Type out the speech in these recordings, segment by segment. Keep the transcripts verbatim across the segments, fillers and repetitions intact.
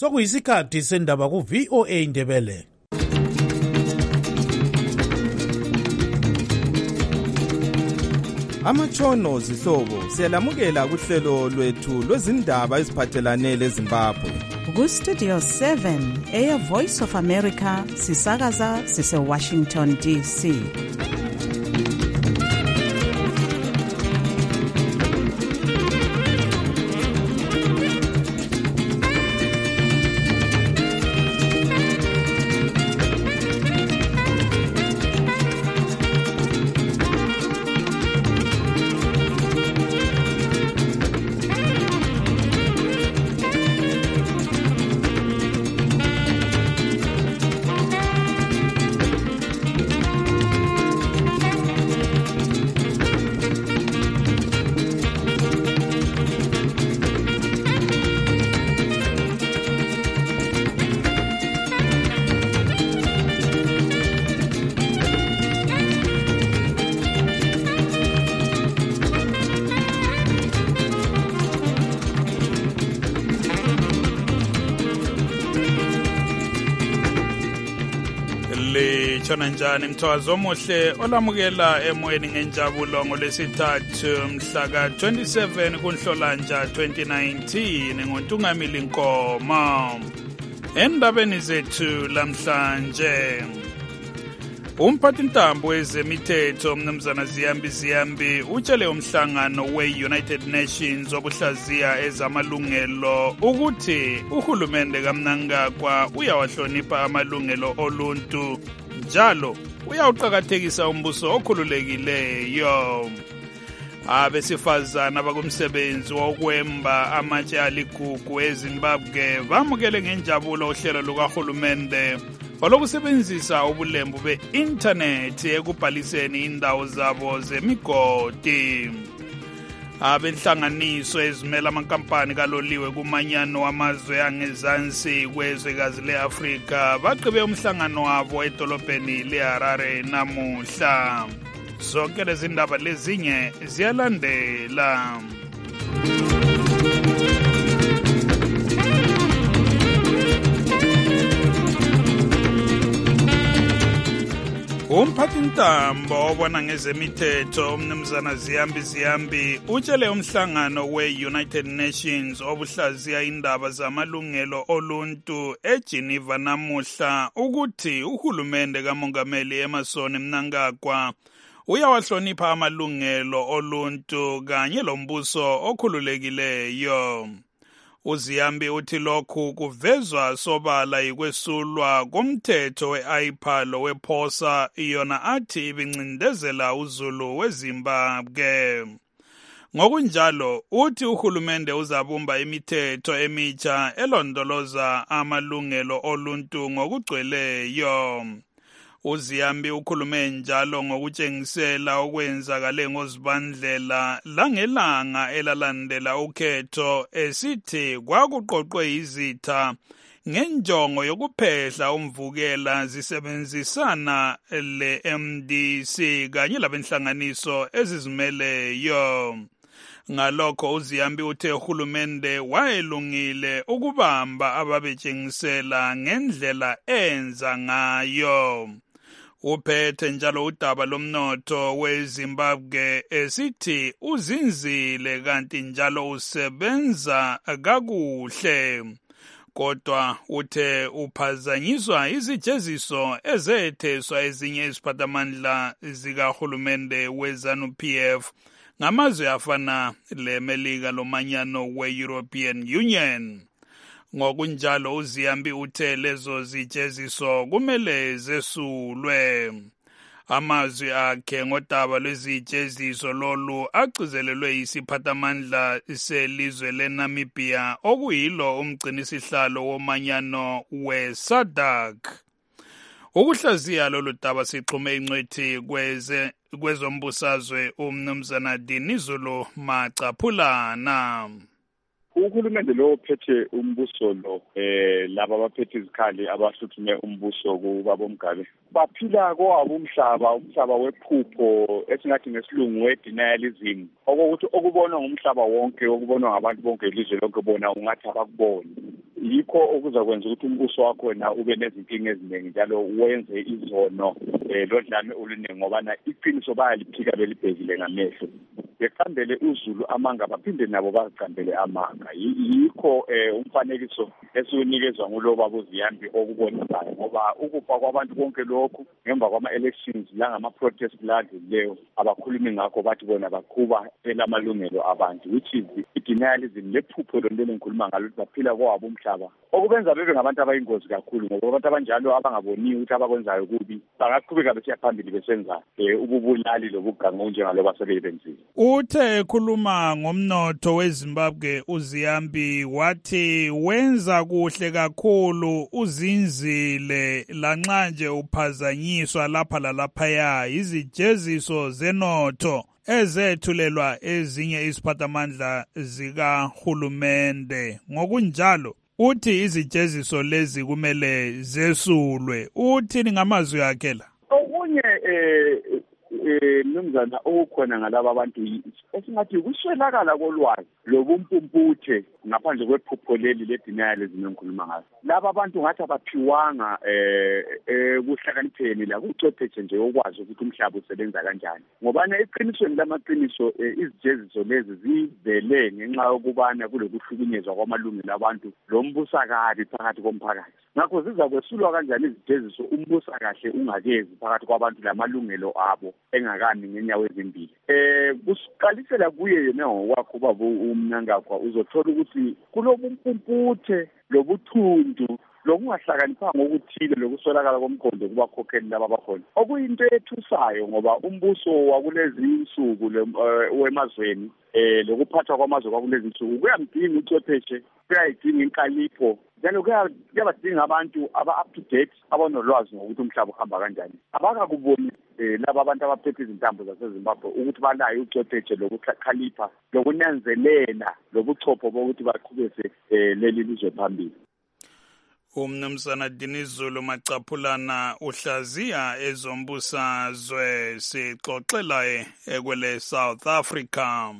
sokuyisikhathi sendaba ku-V O A Ndebele. Amatshono zihlobo siyalamukela kuhlelo lwethu lwezindaba eziphathelane leZimbabwe. Ku-Studio seven, Air Voice of America, sisakaza sise-Washington D C. Litshona njani mthwazo omuhle olamukela emoyeni ngenjabulo ngolesithathu mhla ka twenty-seven kuNhlolanja twenty nineteen ngoNtungamili Nkomo. Endabeni zethu lamhlanje, umphathintambo wezemithetho mnumzana Ziyambi Ziyambi utshele umhlangano we-United Nations wokuhlaziya ezamalungelo ukuthi uhulumende kaMnangagwa uyawahlonipha amalungelo oluntu njalo uyawuqakathekisa umbuso okhululekileyo. Abesifazana bakumsebenzi wokwemba amatshe aligugu eZimbabwe bamukele ngenjabulo uhlelo lukahulumende olokusebenzisa ubulembu be-intanethi ekubhaliseni indawo zabo zemigodi. Abenhlanganiso ezimela amankampani kaloliwe kumanyano wamazwe angezansi kwezwekazi le-Afrika baqhibe umhlangano wabo edolobheni leHarare namuhla. Zonke lezi ndaba lezinye ziyalandela. Umphathintambo obona ngezemithetho umnumzana Ziyambi Ziyambi utshele umhlangano we-United Nations obuhlaziya indaba zamalungelo oluntu eGeneva namuhla ukuthi uhulumende kaMongameli Emmerson Mnangagwa uyawahlonipha amalungelo oluntu kanye lombuso okhululekileyo. uZiyambi uthi lokhu kuvezwa sobala yikwesulwa komthetho we-I P A lo wephosa iyona athi ibincindezela uzulu weZimbabwe. Ngokunjalo uthi uhulumende uzabumba imithetho emitsha elondoloza amalungelo oluntu ngokugcweleyo. uZiyambi ukhulume njalo ngokutshengisela okwenzakale ngoZibandlela langelanga elalandela ukhetho esithi kwakuqoqwe izitha ngenjongo yokuphehla umvukela zisebenzisana le-M D C kanye labenhlanganiso ezizimeleyo. Ngalokho uZiyambi uthe uhulumende wayelungile ukubamba ababetshengisela ngendlela enza ngayo. Uphethe njalo udaba lomnotho weZimbabwe esithi uzinzile kanti njalo usebenza kakuhle. Kodwa uthe uphazanyiswa izijeziso ezetheswa ezinye iziphathamandla zikahulumende we-ZANU P F ngamazwe afana leMelika lomanyano we-European Union. Ngokunjalo uZiyambi uthe lezo zijeziso kumele zesulwe. Amazwi akhe ngodaba lwezijeziso lolu agcizelelwe yisiphathamandla selizwe leNamibia okuyilo umgcinisihlalo womanyano we-SADC. Ukuhlaziya lolu daba sixhume ingcwethi kweze kwezombusazwe umnumzana Dinizulu Macaphulana. Uhulumende lo ophethe umbuso lo eh laba abaphethe izikhali abahluthune umbuso kubabomgabe baphila kwabo umhlaba umhlaba wephupho esingathi ngesilungu we-denialism okokuthi okubonwa ngumhlaba wonke okubonwa ngabantu bonke ilizwe lonke bona ungathi abakuboni yikho okuzakwenza ukuthi umbuso wakho wena ube nezinkinga eziningi njalo wenze izono eh lodlame oluningi ngoba na iqiniso bayaliphika belibhekile ngamehlo beqambele uzulu amanga baphinde nabo baqambele amanga yikho eh umfanekiso esunikezwa ngulo babo Ziyambi okubonakala ngoba ukufa kwabantu konke lokhu ngemva kwama elections la ngama protest leyo abakhulumi ngakho bathi bona baqhuba elamalungelo abantu which is denialism lephupho lento engikhuluma ngalo baphila kwabo umhlaba okubenza bebe ngabantu abayingozi kakhulu ngoba abantu abanjalo abangaboni ukuthi abakwenzayo kubi bangaqhubeka besiya phambili besenza ububulali lobugango njengalo basebenzile. Uthe ekhuluma ngomnotho weZimbabwe uZiyambi wathi wenza kuhle kakhulu uzinzile lanxa nje uphazanyiswa lapha lalaphaya izijeziso zenotho ezethulelwa ezinye iziphathamandla zikahulumende. Ngokunjalo uthi izijeziso lezi kumele zesulwe. Uthini ngamazwi akhe la? Okunye eh eh nomzana okukhona ngalabo abantu esingathi kuswelakala kolwazi lobumpumputhe ngaphandle kwephupho leli ledenialism engikhuluma ngayo. Laba abantu ngathi abaphiwanga eh ekuhlakanipheni la kucwepheshe nje okwazi ukuthi umhlaba usebenza kanjani. Ngobana eqinisweni lamaqiniso izijeziso lezi zivele ngenxa yokubana kulokuhlukunyezwa kwamalungelo abantu lombusakazi phakathi komphakathi. Ngakho zizakwesulwa kanjani izijeziso umbusa kahle ungakezi phakathi kwabantu lamalungelo abo engakami ngenyawo ezimbili. Eh kusiqalisela kuye yena ngokwakho babo umnangakwa uzothola ukuthi kulobumpumputhe lobuthundu lokungahlakaniphanga okuthile lokuswelakala komqondo kubakhokheli laba bakhona okuyinto ethusayo ngoba umbuso wakulezi insuku wemazweni eh lokuphathwa kwamazwe kwakulezi insuku kuyamdinga ucwepheshe kuyayidinga inkalipho njalo kuyabadinga abantu aba-up to date abanolwazi ngokuthi umhlaba uhamba kanjani. Abakakuboni laba abantu abaphethe izintambo zaseZimbabwe ukuthi balayo ucwepheshe lokukhalipha lokunanzelela lobuchopho bokuthi baqhubese leli lizwe phambili. Umnumzana Dinizulu Macaphulana uhlaziya ezombusazwe sixoxela ekwele South Africa.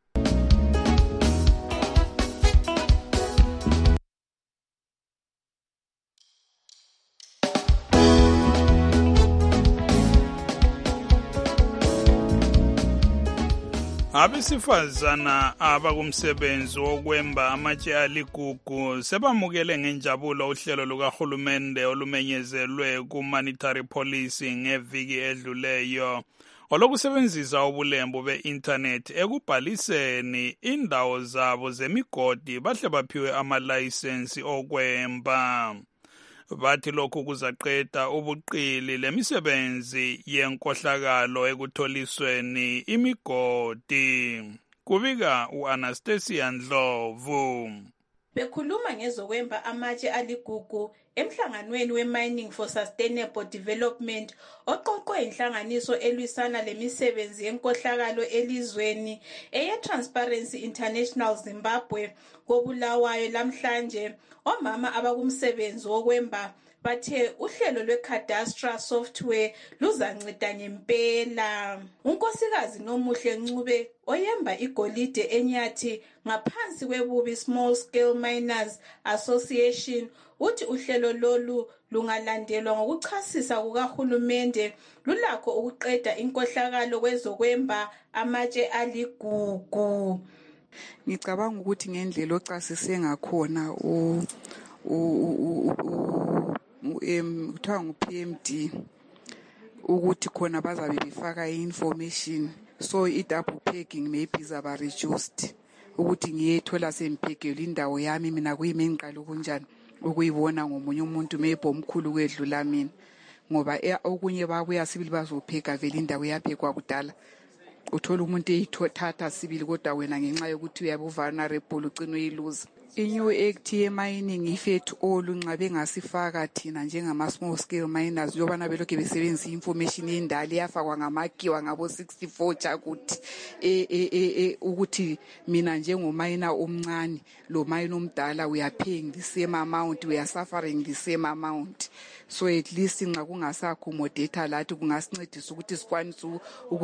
Abesifazana abakumsebenzi wokwemba amatshe aligugu sebamukele ngenjabulo uhlelo lukahulumende olumenyezelwe ku-monetary policy ngeviki edluleyo olokusebenzisa ubulembu be-internet ekubhaliseni indawo zabo zemigodi bahle baphiwe amalayisensi okwemba. Bathi lokhu kuzaqeda ubuqili lemisebenzi yenkohlakalo ekutholisweni imigodi. Kubika u-Anastasia Ndlovu. Bekhuluma ngezokwemba amatshe aligugu emhlanganweni we-Mining for Sustainable Development oqoqwe inhlanganiso elwisana lemisebenzi yenkohlakalo elizweni eye-Transparency International Zimbabwe koBulawayo lamhlanje, omama abakumsebenzi wokwemba bathe uhlelo lwe-cadastra software luzanceda ngempela. Unkosikazi Nomuhle Ncube oyemba igolide eNyathi ngaphansi kweBubi Small Scale Miners Association uthi uhlelo lolu lungalandelwa ngokuchasisa kukahulumende lulakho ukuqeda inkohlakalo kwezokwemba amatshe aligugu. Ngicabanga ukuthi ngendlela ocasise ngakhona u um kuthiwa ngu-P M D ukuthi khona bazabe befaka i-information so i-double pegging maybe izaba reduced ukuthi ngiyethola semphekelwe indawo yami mina kuyimi engiqala kunjani ukuyibona ngomunye umuntu maybe omkhulu kwedlula mina ngoba okunye babuya sibili bazopheka vele indawo yaphekwa kudala uthola umuntu eyithatha sibili kodwa wena ngenxa yokuthi uyabe vulnerable ugcina uyiluza. I-new act ye-mining ifethu olu nxa bengasifaka thina njengama-small scale miners yobana belokhe besebenzisa i-information yendala iyafakwa ngamakiwa ngabo-sixty-four chakuthi e, e, e, e, ukuthi mina njengomayina omncane lo mayina omdala we are paying the same amount, we are suffering the same amount. So at least nxa kungasa-accommodata lathi kungasincedisa ukuthi sikwanise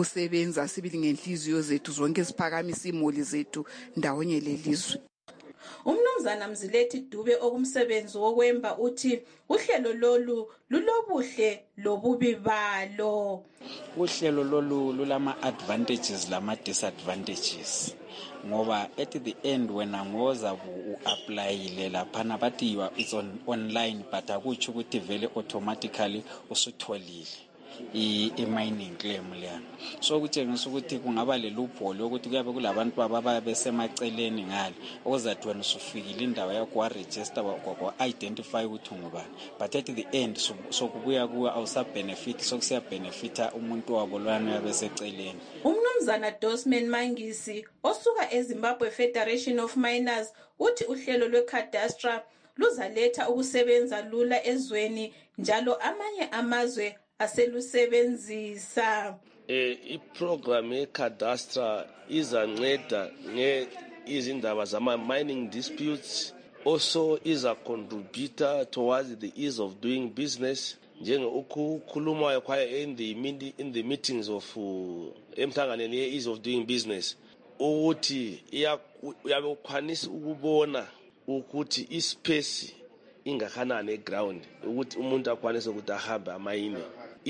ukusebenza sibili ngenhliziyo zethu zonke siphakamisa imoli zethu ndawonye lelizwe. Umnumzana Mzilethi Dube okumsebenzi wokwemba uthi uhlelo lolu lulobuhle lobubi balo. Uhlelo lolu lulama advantages lama disadvantages. Ngoba at the end wena ngoza u-applyile laphana bathi it's on online but akutsho ukuthi vele automatically usutholile i-mining claim leyana. So kutshengisa ukuthi kungaba le loophole ukuthi kuyabe kulabantu ababa besemaceleni ngale okuzathi wena usufikile indawo yakho wa-register kwa-identify ukuthi ungubani, but at the end sokubuya kuwe awusa-benefit sokusiya-benefita umuntu wabo lwana uyabe seceleni. Umnumzana Dosman Mangisi osuka eZimbabwe Federation of Miners uthi uhlelo lwe-cadastre luzaletha ukusebenza lula ezweni njalo amanye amazwe aselusebenzisa. Eh iprogram ye-cadastre izanceda nge izindaba zama mining disputes, also iza contributor towards the ease of doing business. Njenge ukukhuluma kwayo in the in the meetings of emhlanganweni ye ease of doing business ukuthi iyabe ukwanisa ukubona ukuthi ispace ingakanani eground ukuthi umuntu akwanise ukuthi ahambe amayini.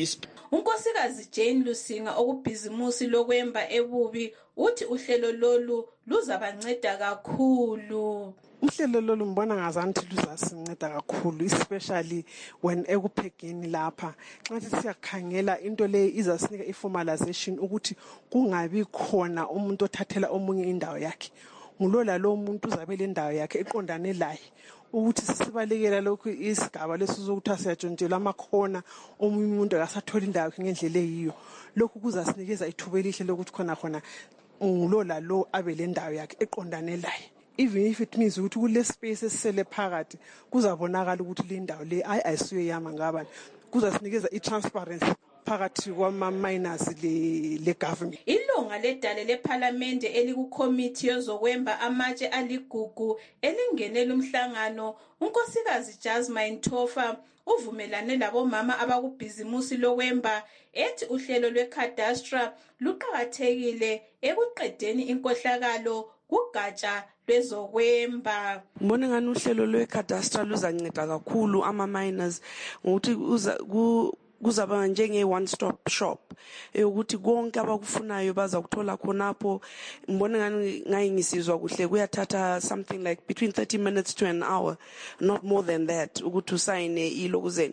Unkosikazi Jane Lusinga okubhizimusi lokwemba ebubi uthi uhlelo lolu luzabanceda kakhulu. Uhlelo lolu mbona ngazanthi luzasinceda kakhulu, especially when ekuphekeni lapha nxa siyakhangela into le izasinika i-formalization ukuthi kungabi khona umuntu othathela omunye indawo yakhe. Ngulola lo muntu uzabe le ndawo yakhe eqondane laye ukuthi sisibalekela lokhu isigaba lesizokuthi siyatshontshela amakhona omunye umuntu akasathola indawo yakhe ngendlela eyiyo. Lokhu kuzasinikeza ithuba elihle lokuthi khona khona ngulola lo abe le ndawo yakhe eqondane laye. Even if it means ukuthi kule space esele phakathi kuzabonakala ukuthi le ndawo le ayi ayisiyo yama ngabani, kuzasinikeza i-transparency phakathi kwama-miners le-government. Ilunga ledale lephalamende elikukomiti yozokwemba amatshe aligugu elingenela umhlangano unkosikazi Jasmine Tofa uvumelane labomama abakubhizimusi lokwemba ethi uhlelo lwe-cadastre luqakathekile ekuqedeni inkohlakalo kugatsha lwezokwemba. Mbona ngani uhlelo lwe-cadastre luzanceda kakhulu ama-miners ngokuthi uza kuzaba njenge one stop shop ukuthi konke abakufunayo baza kuthola khonapho. Mbona ngani ngayi ngisizwa kuhle kuyathatha something like between thirty minutes to an hour, not more than that, ukuthi usayine ilokuzeni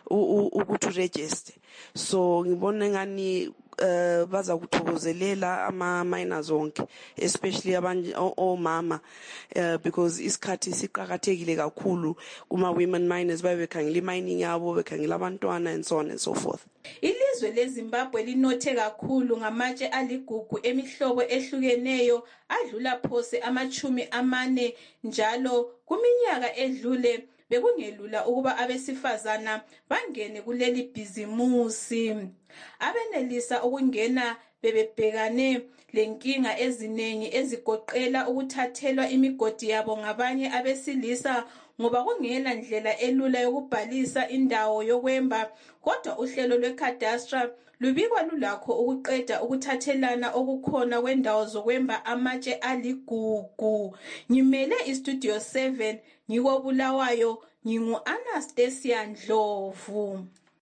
ukuthi uregister. So ngibona ngani uh baza kuthokozelela ama miners onke, especially abanye omama, uh, because isikhathi siqhakathekile kakhulu kuma women miners babe bekhangela mining yabo, bekhangela abantwana and so on and so forth. Ilizwe leZimbabwe linothe kakhulu ngamatshe aligugu emihlobo ehlukeneyo adlula phose amachumi amane njalo kuminyaka edlule bekungelula ukuba abesifazana bangene kuleli bhizimusi. Abenelisa ukungena bebebhekane lenkinga eziningi ezigoqela ukuthathelwa imigodi yabo ngabanye abesilisa ngoba kungela ndlela elula yokubhalisa indawo yokwemba, kodwa uhlelo lwe-cadastre lubikwa lulakho ukuqeda ukuthathelana okukhona kwendawo zokwemba amatshe aligugu. Ngimele istudio seven ngikobulawayo, ngingu Anastasia Ndlovu.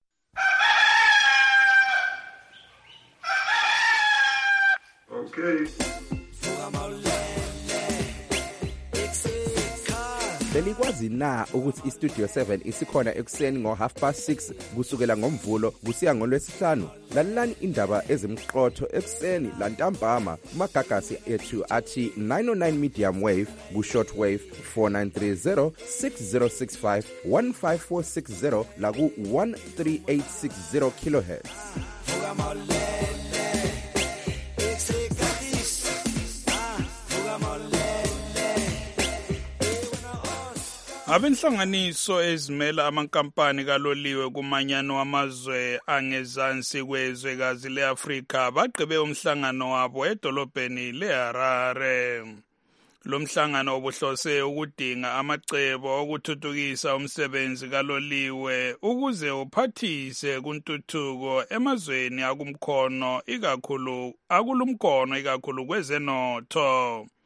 Okay. Belikwazi na ukuthi iStudio seven isikhona ekuseni ngo half past six kusukela ngomvulo kusiya ngolwesihlanu? Lalelani indaba ezimqotho ekuseni lantambama kumagagasi ethu athi nine oh nine medium wave ku short wave four nine three zero six zero six five one five four six zero la ku one three eight six zero kilohertz. Abenhlanganiso ezimela amankampani kaloliwe kumanyano wamazwe angezansi kwezwekazi leAfrika bagqibe umhlangano wabo edolobheni leHarare. Lo mhlangano obuhlose ukudinga amacebo okuthuthukisa umsebenzi kaloliwe ukuze uphathise kuntuthuko emazweni akumkhono ikakhulu akulumkhono ikakhulu kwezenotho.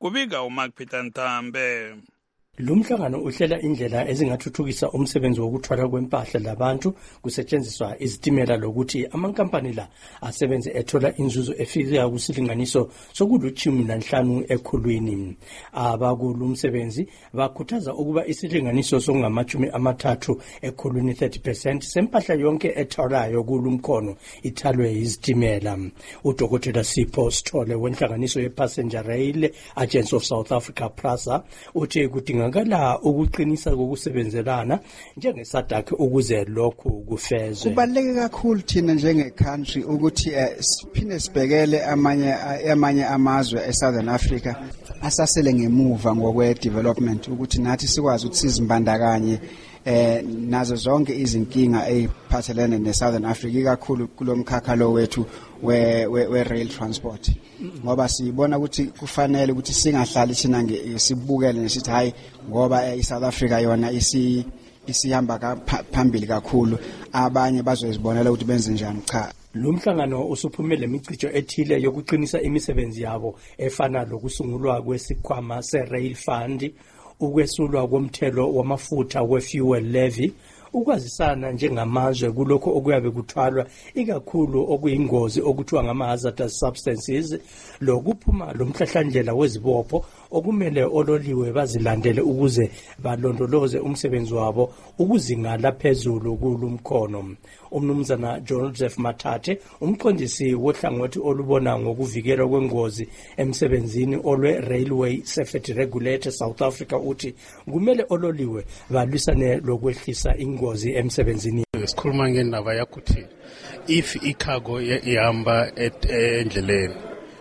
kubika uMark Peter Ntambe. Lumhlangano uhlela indlela ezingathuthukisa umsebenzi wokuthwala kwempahla labantu kusetshenziswa izitimela lokuthi amankampani la asebenze ethola inzuzo efika kusilinganiso sokuluchumi nanhlanu ekhulwini. Abakulumsebenzi bakhuthaza ukuba isilinganiso songamachumi amathathu ekhulwini thirty percent sempahla yonke ethwalayo kulumkhono ithalwe izitimela. Udokotela Sipho Sithole wenhlanganiso ye-Passenger Rail Agents of South Africa PRASA uthi kudinga ngala ukuqinisa kokusebenzelana njengeSADC ukuze lokhu kufezwe. Kubaluleke kakhulu thina njenge country ukuthi siphinde sibhekele amanye amanye amazwe eSouthern Africa asasele ngemuva ngokwe development ukuthi nathi sikwazi ukuthi sizimbandakanye eh nazo zonke izinkinga eziphathelene neSouthern Africa ikakhulu kulomkhakha lo wethu we we rail transport ngoba sibona ukuthi kufanele ukuthi singahlali thina sibukele nesithi hayi ngoba iSouth Africa yona isi isihamba phambili kakhulu abanye bazozibonela ukuthi benze njani. Cha, lumhlangano usuphumele imicijo ethile yokuqinisa imisebenzi yabo efana lokusungulwa kwesikhwama se-Rail Fund, ukwesulwa komthelo wamafutha we-fuel levy, ukwazisana njengamazwe kulokho okuyabe kuthwalwa ikakhulu okuyingozi okuthiwa ngama-hazardous substances, lokuphuma lomhlahlandlela wezibopho okumele ololiwe bazilandele ukuze balondoloze umsebenzi wabo ukuzingala phezulu kulumkhono. Umnumzana Joseph Mathathe, umqondisi wohlangothi olubona ngokuvikelwa kwengozi emsebenzini olwe Railway Safety Regulator South Africa, uthi kumele ololiwe balwisane lokwehlisa ingozi emsebenzini. Sikhuluma ngendaba yakuthi if icargo ihamba endleleni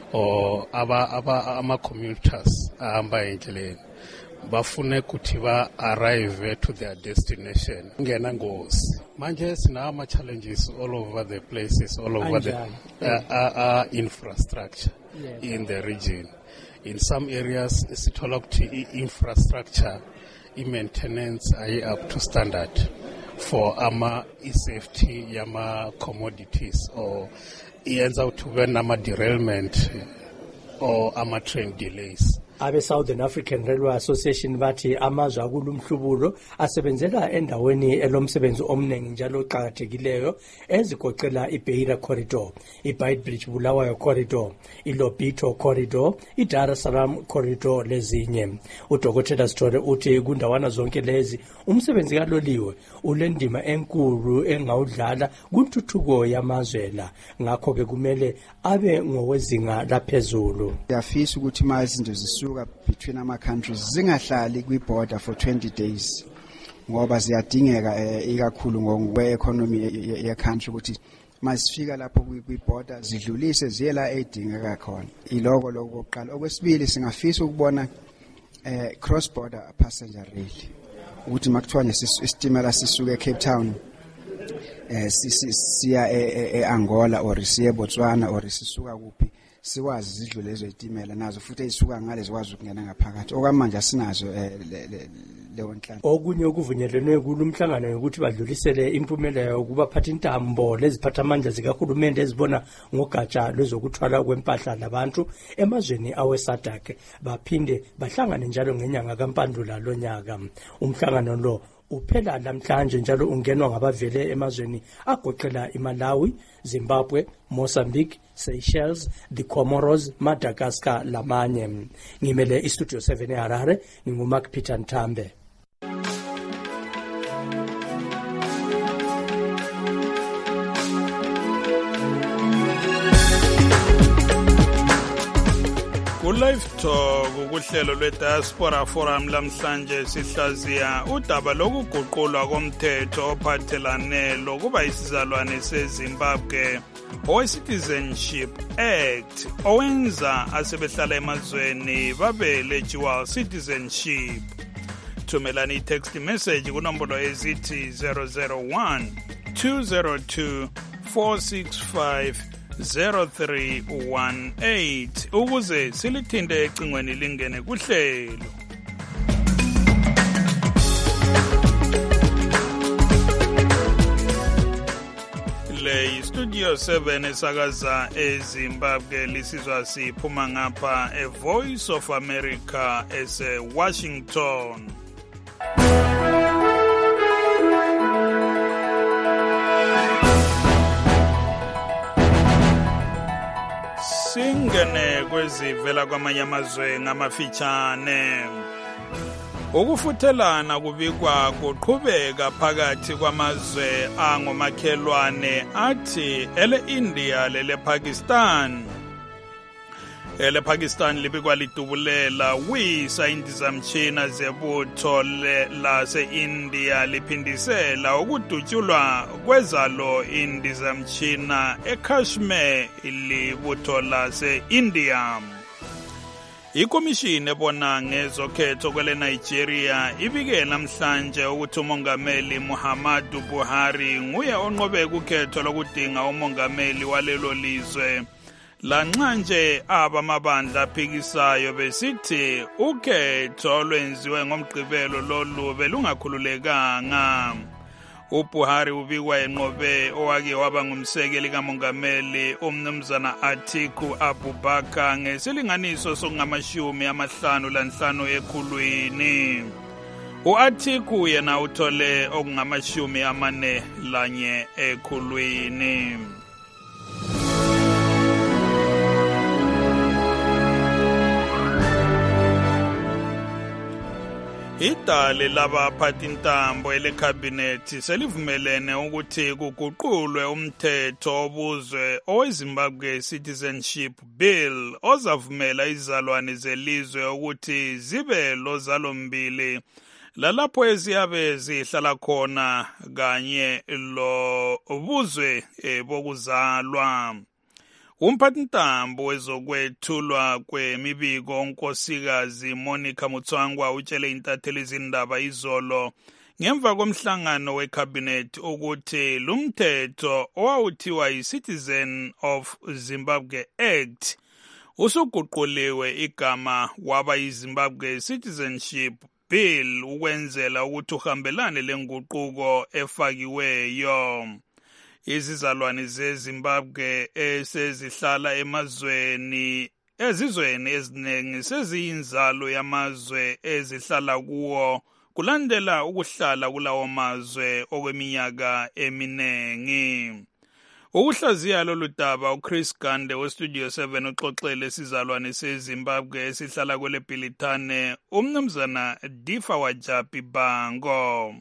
or aba aba ama commuters ahamba endleleni bafune ukuthi ba arrive to their destination ngena ngozi. Manje sina ama challenges all over the places, all over the uh, uh, uh, infrastructure in the region. In some areas sithola ukuthi infrastructure i-maintenance ayi up to standard for ama i-safety yama commodities or iyenza ukuthi kube nama derailment or ama train delays. Abe Southern African Railway Association bathi amazwe akulumhlubulo asebenzela endaweni elomsebenzi omningi njalo oqhakathekileyo ezigoqela iBeira Corridor, iBeitbridge Bulawayo Corridor, iLobito Corridor, iDar es Salaam Corridor lezinye. Udokotela Sithole uthi kundawana zonke lezi umsebenzi kaloliwe ulendima enkulu engawudlala kuntuthuko yamazwe la, ngakho ke kumele abe ngowezinga laphezulu. Yafisa ukuthi izinto zisuka between ama countries zingahlali kwi border for twenty days ngoba ziyadingeka ikakhulu ngokwe economy ye country ukuthi masifika lapho kwi border zidlulise ziye la edingeka khona. Iloko lokuqala. Okwesibili singafisa ukubona eh cross border passenger rail ukuthi makuthiwa nesistimela sisuke eCape Town eh siya eAngola or siye Botswana or sisuka kuphi sikwazi zidlule lezo itimela nazo futhi ezisuka ngale zikwazi ukungena ngaphakathi. Okwamanje asinazo leyo nhlangano. Okunye okuvunyelwenwe kulumhlangano ukuthi badlulisele impumelelo ukuba phatha intambo leziphatha amandla zikahulumende ezibona ngogatsha lwezokuthwala kwempahla labantu emazweni aweSADC baphinde bahlangane njalo ngenyanga kaMpandula lonyaka. Umhlangano lo uphela namhlanje njalo ungenwa ngabavele emazweni agoqela iMalawi, Zimbabwe, Mozambique, Seychelles, the Comoros, Madagascar lamanye. Ngimele iStudio seven eHarare, nginguMark Peter Ntambe. Live Talk ukuhlelo lweDiaspora Forum lamhlanje sihlaziya udaba lokuguqulwa komthetho ophathelane lokuba isizalwane seZimbabwe owe-Citizenship Act owenza asebehlala emazweni babe legible citizenship. Thumelani text message kunombolo ezithi zero zero one two zero two four six five zero three one eight ukuze silithinde ecingweni lingene kuhlelo. Le studio Studio seven esakaza eZimbabwe lisizwa siphuma ngapha e Voice of America ese Washington. Singene kwezivela kwamanye amazwe ngamafitshane. Ukufuthelana kubikwa kuqhubeka phakathi kwamazwe angomakhelwane athi ele India lele Pakistan. Ele Pakistan libikwa lidubulela wisa indizamtshina zebutho lase India liphindisela ukudutshulwa kwezalo indizamtshina eKashmir libutho lase India. Ikomishini ebona ngezokhetho kwele Nigeria ibike namhlanje ukuthi umongameli Muhammadu Buhari nguye onqobe ukhetho lokudinga umongameli walelo lizwe. Lanxa nje abamabandla aphikisayo besithi ukhetho lwenziwe ngomgqibelo lolu belungakhululekanga. uBuhari ubikwa enqobe owake waba ngumsekeli kamongameli umnumzana Atiku Abubakar ngesilinganiso sokungamashumi amahlanu lanhlanu ekhulwini. uAtiku yena uthole okungamashumi amane lanye ekhulwini. Idale labaphathintambo elekhabhinethi selivumelene ukuthi kuguqulwe umthetho obuzwe oweZimbabwe Citizenship Bill ozavumela izalwane zelizwe ukuthi zibe lozalombili lalapho eziyabe zihlala khona kanye lo buzwe bokuzalwa. Umphathintambo wezokwethulwa kwemibiko unkosikazi Monica Mutswangwa utshele intatheli izindaba izolo ngemva komhlangano wecabinet ukuthi lumthetho owawuthiwa yi-Citizen of Zimbabwe Act usuguquliwe igama waba yi-Zimbabwe Citizenship Bill ukwenzela ukuthi uhambelane lenguquko efakiweyo. Izizalwane zeZimbabwe esezihlala emazweni ezizweni eziningi seziyinzalo yamazwe ezihlala kuwo kulandela ukuhlala kulawo mazwe okweminyaka eminengi. Ukuhlaziya lolu daba uChris Gande weStudio seven uxoxele isizalwane seZimbabwe esihlala kwele Bhilithane umnumzana Difa Wajapi Bango.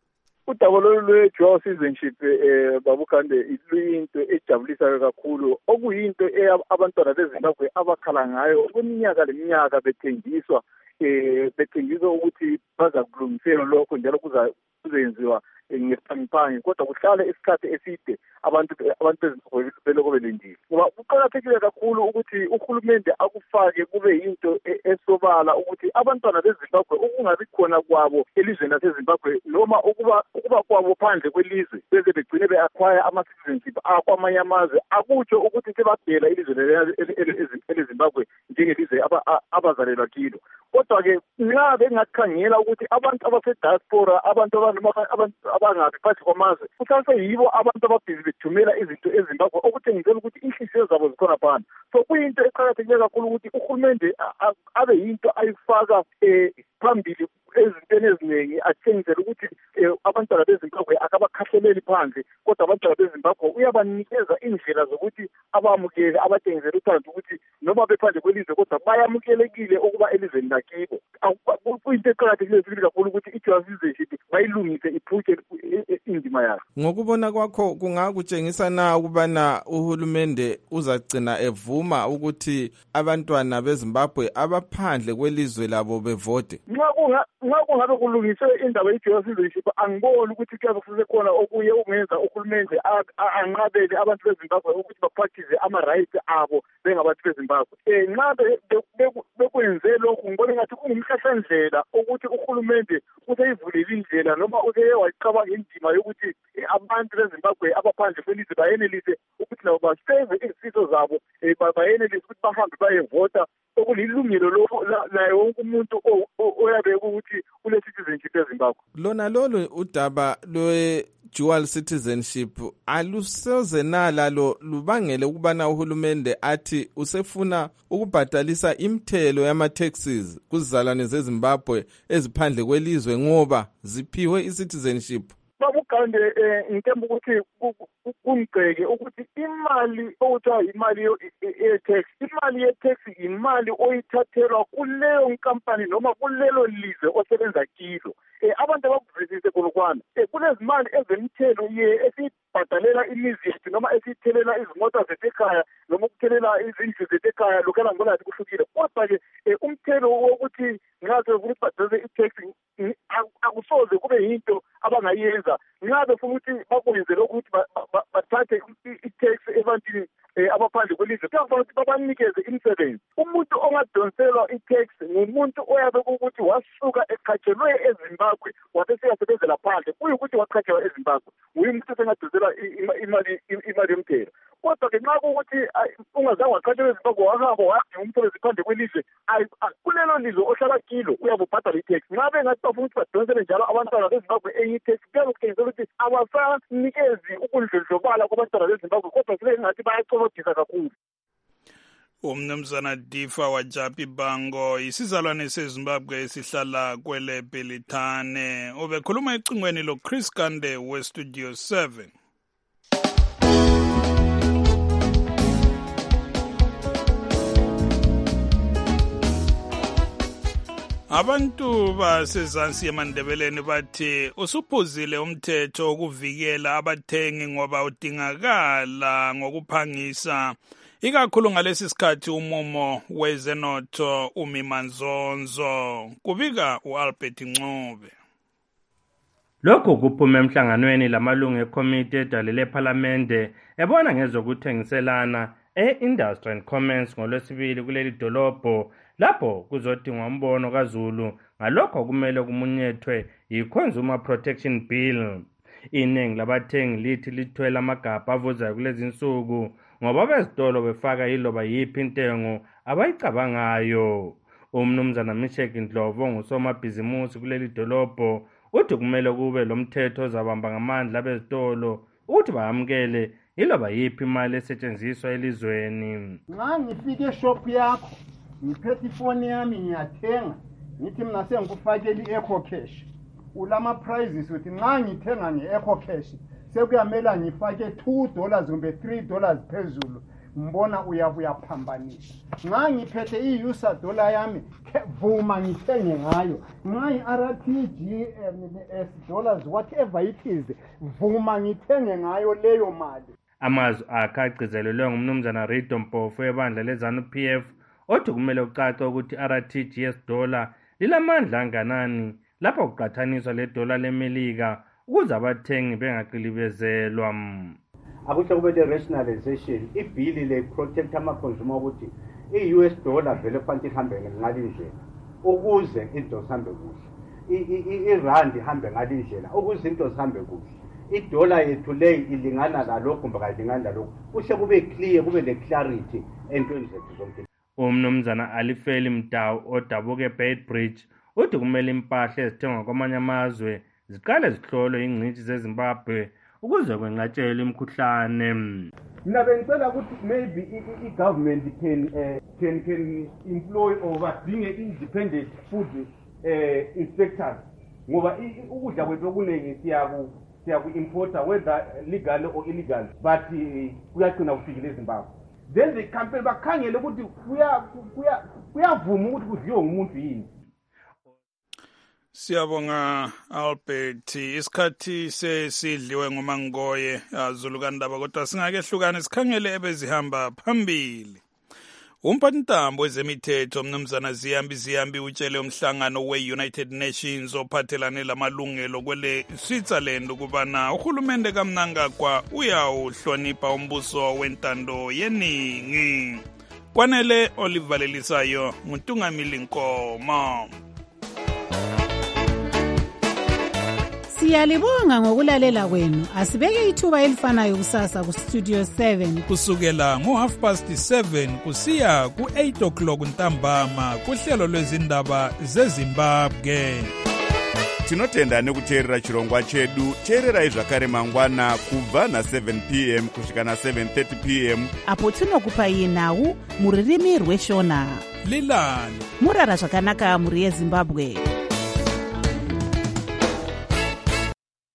Udaba lolu lwe-dual citizenship eh babukande iluyinto ejabulisayo kakhulu okuyinto abantwana beZimbabwe abakhala ngayo kweminyaka leminyaka bethengiswa eh bethengiswa ukuthi baza kulungisela lokho njalo kuza kuzenziwa ngesiphangiphangi kodwa kuhlala isikhathi eside abantu abantu beZimbabwe beloko belendile. Ngoba kuqakathekile kakhulu ukuthi uhulumende akufake kube yinto esobala ukuthi abantwana beZimbabwe ukungabi khona kwabo elizweni laseZimbabwe noma ukuba ukuba kwabo phandle kwelizwe beze begcine be-acquire ama-citizenship akwamanye amazwe akutsho ukuthi sebabhela ilizwe eleZimbabwe njengelizwe abazalelwa kilo. Kodwa-ke nxa bengakhangela ukuthi abantu abase-diaspora abantu abangabi phakathi kwamazwe kusase yibo abantu ababhizi bethumela izinto eZimbabwe okuthengisela ukuthi inhliziyo zabo zikhona phana. So kuyinto eqakathekile kakhulu ukuthi uhulumende abe yinto ayifaka um phambili ezintweni eziningi athengisele ukuthi abantwana beZimbabwe akabakhahleleli phandle kodwa abantwana beZimbabwe uyabanikeza indlela zokuthi abamukele abathengisele uthando ukuthi noma bephandle kwelizwe kodwa bayamukelekile ukuba elizweni lakibo. Kuyinto eqakathekile kakhulu ukuthi i-dual citizenship bayilungise iphutshe indima yayo. Ngokubona kwakho kungakutshengisa na ukubana uhulumende uzagcina evuma ukuthi abantwana beZimbabwe abaphandle kwelizwe labo bevote? Nxa kungabe kulungiswe indaba ye-dual citizenship angiboni ukuthi kuyabe kufuze khona okuye ukungenza uhulumende anqabele abantu beZimbabwe ukuthi bapractice ama-rights abo bengabantu beZimbabwe. Um nxa bekwenze lokhu ngibona ngathi kungumhlahlandlela ukuthi uhulumende useyivulile indlela noma useye wayicabanga indima yokuthi abantu beZimbabwe abaphandle kwelizwe bayenelise ukuthi labo baseve izifiso zabo bayenelise ukuthi bahambe bayevota okulilungelo laye wonke umuntu oyabe ukuthi ule-citizenship eZimbabwe. Lona lolu udaba dual citizenship alusoze nalalo lubangele ukubana uhulumende athi usefuna ukubhadalisa imthelo yama-taxes kuzizalwane zeZimbabwe eziphandle kwelizwe ngoba ziphiwe i-citizenship? Babugande ngitemba ukuthi kungceke ukuthi imali okuthiwa imali ye-tax, imali ye-tax imali oyithathelwa kuleyo nkampani noma kulelo lizwe osebenza kilo. Abantu abakuvisise kolokwana kunezimali ezemithelo esibhadalela imizi yethu noma esithelela izimota zethu ekhaya noma ukuthelela izindlu zethu ekhaya lokhala ngibona ngathi kuhlukile. Kodwa-ke umthelo wokuthi nxa sefuna ukubhadalisa i-tax akusoze kube yinto abangayenza nxa befuna ukuthi bakwenze lokhu ukuthi bathathe i-tax ebantwini abaphandle kwelizwe. Kuyafanele ukuthi babanikeze imisebenzi. Umuntu ongadonselwa i-tax ngumuntu oyabe ukuthi wasuka eqhatshelwe eZimbabwe wabe seyasebenzela phandle kuyukuthi waqhatshelwa eZimbabwe uye umuntu sengadonselwa imali imali yomthelo. Kodwa-ke nxa kuwukuthi ungazange waqhatshelwa eZimbabwe wahamba wadinga umsebenzi phandle kwelizwe kulelo lizwe ohlala kilo uyabe ubhadala i-tax. Nxa bengathi bafuna ukuthi badonsele njalo abantwana beZimbabwe enye i-tax kuyabe kuthengisela ukuthi abasanikezi ukundlondlobala kwabantwana beZimbabwe kodwa sibe ngathi bayacobodisa kakhulu. Umnumzana Difa Wajapi Bango isizalwane seZimbabwe esihlala kwele Belitane ubekhuluma ecingweni lo Chris Kande we Studio seven. Abantu basezansi eMandebeleni bathi usuphuzile umthetho wokuvikela abathengi ngoba udingakala ngokuphangisa ikakhulu ngalesi sikhathi umumo wezenotho umimanzonzo. Kubika uAlbert Ncube. Lokhu kuphume emhlanganweni lamalungu ekomiti edalele eParliamente ebona ngezokuthengiselana e-Industry and Commerce ngolwesibili kuleli dolobho lapho kuzodingwa umbono kaZulu ngalokho kumele kumunyethwe yi-Consumer Protection Bill. Iningi labathengi lithi lithwele amagabha avuzayo kulezi insuku ngoba bezitolo befaka iloba yiphi intengo abayicabangayo. Umnumzana Mishek Ndlovu ngusomabhizimusi kuleli dolobho uthi kumele kube lo mthetho ozabamba ngamandla bezitolo ukuthi bayamukele iloba yiphi imali esetshenziswa elizweni. Nxa ngifike eshop yakho ngiphethe ifoni yami ngiyathenga ngithi mina sengikufakela i-Eco Cash ulama prizes uthi nxa ngithenga nge-Eco Cash sekuyamela ngifake two dollars kumbe three dollars phezulu mbona uyabuya phambanisa. Nxa ngiphethe i-user dollar yami vuma ngithenge ngayo. Nxa i-R T G S dollars whatever it is vuma ngithenge ngayo leyo mali. Amazwi akhe agcizelelwe ngumnumzana Rido Mpofu ebandla leZANU P F othi kumele ucace ukuthi i-R T G S dollar lilamandla anganani lapho kuqathaniswa le dollar leMelika ukuze abathengi bengaqilibezelwa. Akusho kube le rationalization ibhili le protect ama-consumer ukuthi i-U S dollar vele kufanele ihambe ngale ndlela ukuze into zihambe kuhle, irand ihambe ngale ndlela ukuze into zihambe kuhle. Idollar yethu le ilingana lalokho kumbe kayilingani lalokho kuhle kube clear kube le-clarity entweni zethu zonke. Umnumzana Alifeli Mtawu odabuka eBeitbridge uthi kumele impahla ezithengwa kwamanye amazwe ziqale zihlolwe ingcitshi zeZimbabwe ukuze kwenqatshelwe imikhuhlane. Mina bengicela ukuthi maybe i-government can uh, can can employ or badinge independent food uh, inspectors ngoba ukudla kwethu okuningi siyaku siyaku-importa whether legal or illegal but kuyagcina kufikile eZimbabwe. Then the campaign bakhangele ukuthi kuyavuma ukuthi kudliwe ngumuntu yini. Siyabonga Albert, isikhathi sesidliwe ngomangoye aZulu kaNdaba kodwa singake hlukane sikhangele ebezihamba phambili. Umphathintambo wezemithetho mnumzana Ziyambi Ziyambi utshele umhlangano we-United Nations ophathelane lamalungelo kwele Switzerland ukubana uhulumende kaMnangagwa uyawuhlonipha umbuso wentando yeningi. Kwanele olivalelisayo nguNtungamili Nkomo. Siyalibonga ngokulalela kwenu. Asibeke ithuba elifanayo kusasa ku Studio seven kusukela ngo half past seven kusiya ku eight o'clock ntambama kuhlelo lwezindaba zeZimbabwe. tinotenda nekuteerera chirongwa chedu. Teererai zvakare mangwana kubva na7 p m kusvika na7 thirty p m apo tinokupai nhau muririmi rweshona. Lilani murara zvakanaka muri yeZimbabwe.